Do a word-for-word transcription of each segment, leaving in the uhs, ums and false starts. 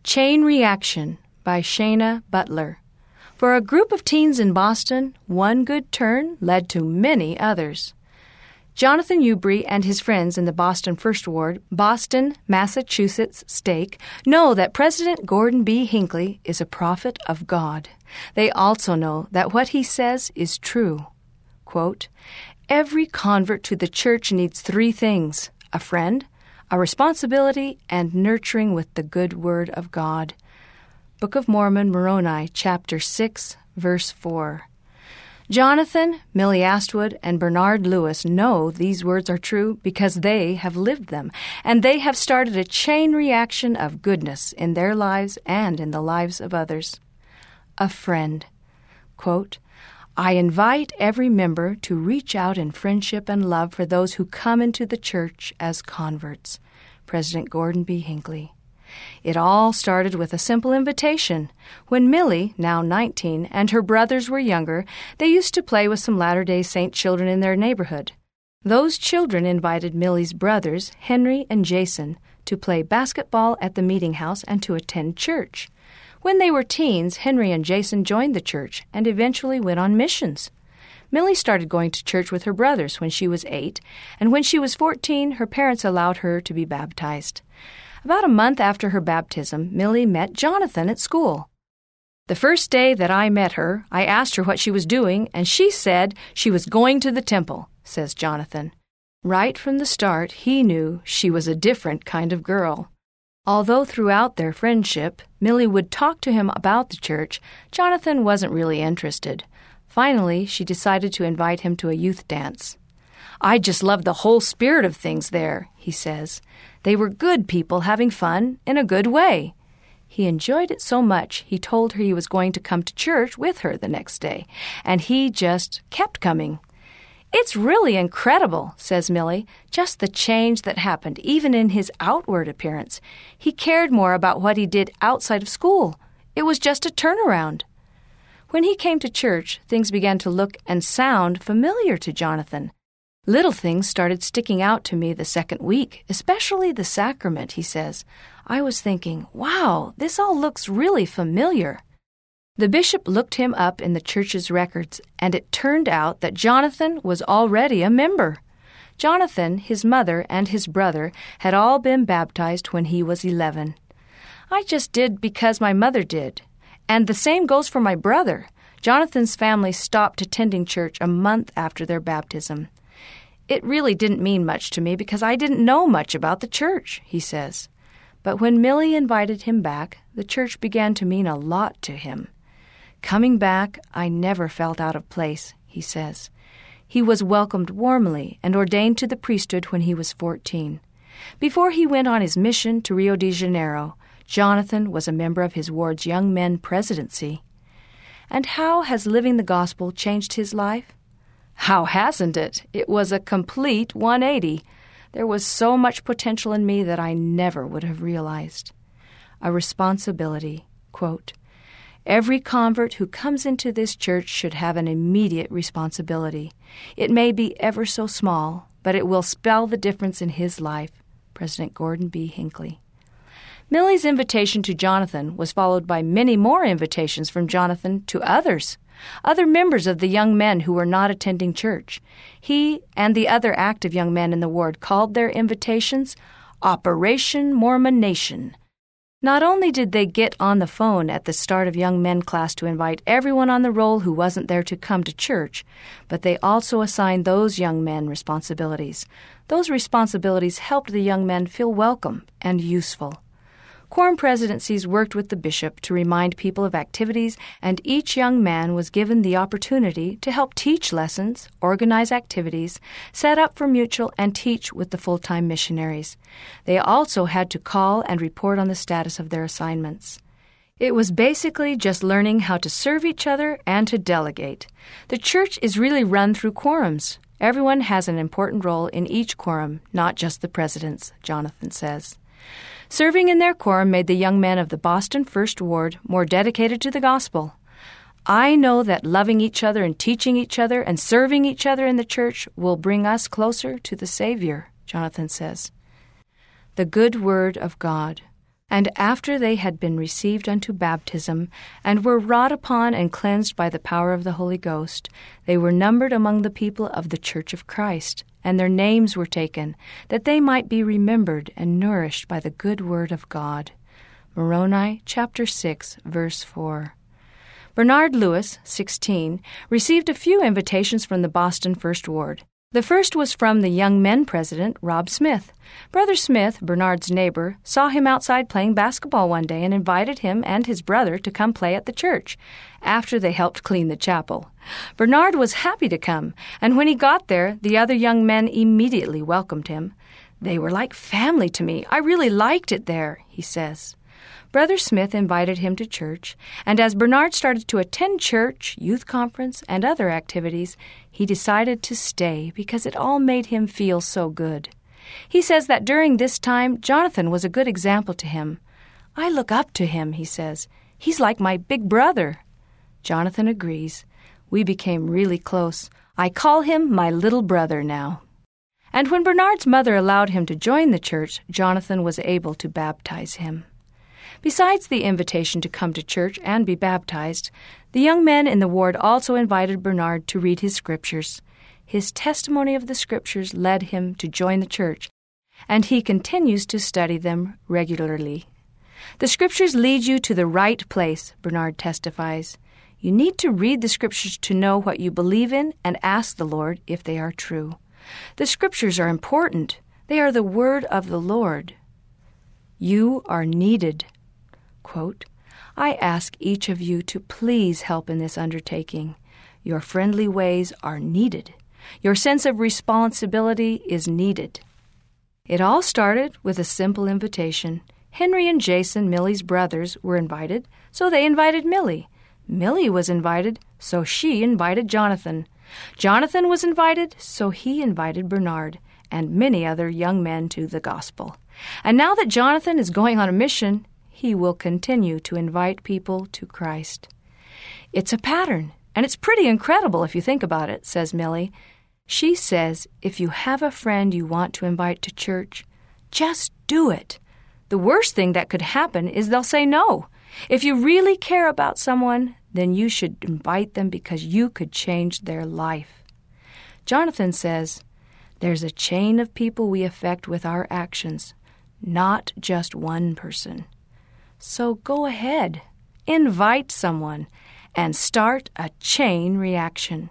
Chain Reaction by Shana Butler. For a group of teens in Boston, one good turn led to many others. Jonathan Ubry and his friends in the Boston First Ward, Boston, Massachusetts stake know that President Gordon B. Hinckley is a prophet of God. They also know that what he says is true. Quote, "Every convert to the church needs three things: a friend, a responsibility, and nurturing with the good word of God." Book of Mormon, Moroni, chapter six, verse four. Jonathan, Millie Astwood, and Bernard Lewis know these words are true because they have lived them, and they have started a chain reaction of goodness in their lives and in the lives of others. A friend. Quote, "I invite every member to reach out in friendship and love for those who come into the church as converts." President Gordon B. Hinckley. It all started with a simple invitation. When Millie, now nineteen, and her brothers were younger, they used to play with some Latter-day Saint children in their neighborhood. Those children invited Millie's brothers, Henry and Jason, to play basketball at the meeting house and to attend church. When they were teens, Henry and Jason joined the church and eventually went on missions. Millie started going to church with her brothers when she was eight, and when she was fourteen, her parents allowed her to be baptized. About a month after her baptism, Millie met Jonathan at school. "The first day that I met her, I asked her what she was doing, and she said she was going to the temple," says Jonathan. Right from the start, he knew she was a different kind of girl. Although throughout their friendship, Millie would talk to him about the church, Jonathan wasn't really interested. Finally, she decided to invite him to a youth dance. "I just loved the whole spirit of things there," he says. "They were good people having fun in a good way." He enjoyed it so much, he told her he was going to come to church with her the next day, and he just kept coming. "It's really incredible," says Millie, "just the change that happened, even in his outward appearance. He cared more about what he did outside of school. It was just a turnaround." When he came to church, things began to look and sound familiar to Jonathan. "Little things started sticking out to me the second week, especially the sacrament," he says. "I was thinking, wow, this all looks really familiar." The bishop looked him up in the church's records, and it turned out that Jonathan was already a member. Jonathan, his mother, and his brother had all been baptized when he was eleven. "I just did because my mother did. And the same goes for my brother." Jonathan's family stopped attending church a month after their baptism. "It really didn't mean much to me because I didn't know much about the church," he says. But when Millie invited him back, the church began to mean a lot to him. "Coming back, I never felt out of place," he says. He was welcomed warmly and ordained to the priesthood when he was fourteen. Before he went on his mission to Rio de Janeiro, Jonathan was a member of his ward's Young Men Presidency. And how has living the gospel changed his life? How hasn't it? It was a complete one eighty. There was so much potential in me that I never would have realized. A responsibility. Quote, "Every convert who comes into this church should have an immediate responsibility. It may be ever so small, but it will spell the difference in his life." President Gordon B. Hinckley. Millie's invitation to Jonathan was followed by many more invitations from Jonathan to others, other members of the young men who were not attending church. He and the other active young men in the ward called their invitations Operation Mormon Nation. Not only did they get on the phone at the start of young men class to invite everyone on the roll who wasn't there to come to church, but they also assigned those young men responsibilities. Those responsibilities helped the young men feel welcome and useful. Quorum presidencies worked with the bishop to remind people of activities, and each young man was given the opportunity to help teach lessons, organize activities, set up for mutual, and teach with the full-time missionaries. They also had to call and report on the status of their assignments. It was basically just learning how to serve each other and to delegate. The church is really run through quorums. Everyone has an important role in each quorum, not just the presidents, Jonathan says. Serving in their quorum made the young men of the Boston First Ward more dedicated to the gospel. "I know that loving each other and teaching each other and serving each other in the church will bring us closer to the Savior," Jonathan says. The good word of God. And after they had been received unto baptism, and were wrought upon and cleansed by the power of the Holy Ghost, they were numbered among the people of the church of Christ, and their names were taken, that they might be remembered and nourished by the good word of God. Moroni chapter six, verse four. Bernard Lewis, sixteen, received a few invitations from the Boston First Ward. The first was from the young men president, Rob Smith. Brother Smith, Bernard's neighbor, saw him outside playing basketball one day and invited him and his brother to come play at the church, after they helped clean the chapel. Bernard was happy to come, and when he got there, the other young men immediately welcomed him. "They were like family to me. I really liked it there," he says. Brother Smith invited him to church, and as Bernard started to attend church, youth conference, and other activities, he decided to stay because it all made him feel so good. He says that during this time, Jonathan was a good example to him. "I look up to him," he says. "He's like my big brother." Jonathan agrees. "We became really close. I call him my little brother now." And when Bernard's mother allowed him to join the church, Jonathan was able to baptize him. Besides the invitation to come to church and be baptized, the young men in the ward also invited Bernard to read his scriptures. His testimony of the scriptures led him to join the church, and he continues to study them regularly. "The scriptures lead you to the right place," Bernard testifies. "You need to read the scriptures to know what you believe in and ask the Lord if they are true. The scriptures are important. They are the word of the Lord. You are needed." Quote, "I ask each of you to please help in this undertaking. Your friendly ways are needed. Your sense of responsibility is needed." It all started with a simple invitation. Henry and Jason, Millie's brothers, were invited, so they invited Millie. Millie was invited, so she invited Jonathan. Jonathan was invited, so he invited Bernard and many other young men to the gospel. And now that Jonathan is going on a mission, he will continue to invite people to Christ. "It's a pattern, and it's pretty incredible if you think about it," says Millie. She says if you have a friend you want to invite to church, just do it. The worst thing that could happen is they'll say no. If you really care about someone, then you should invite them because you could change their life. Jonathan says, "There's a chain of people we affect with our actions, not just one person. So go ahead, invite someone, and start a chain reaction."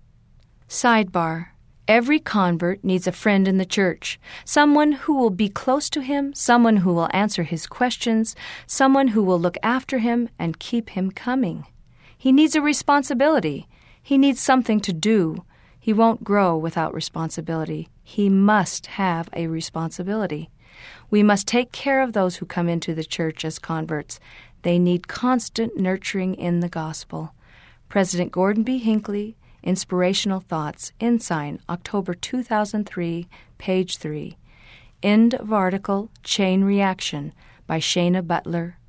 Sidebar: Every convert needs a friend in the church, someone who will be close to him, someone who will answer his questions, someone who will look after him and keep him coming. He needs a responsibility. He needs something to do. He won't grow without responsibility. He must have a responsibility. We must take care of those who come into the church as converts. They need constant nurturing in the gospel. President Gordon B. Hinckley, Inspirational Thoughts, Ensign, October two thousand three, page three. End of article, Chain Reaction, by Shana Butler,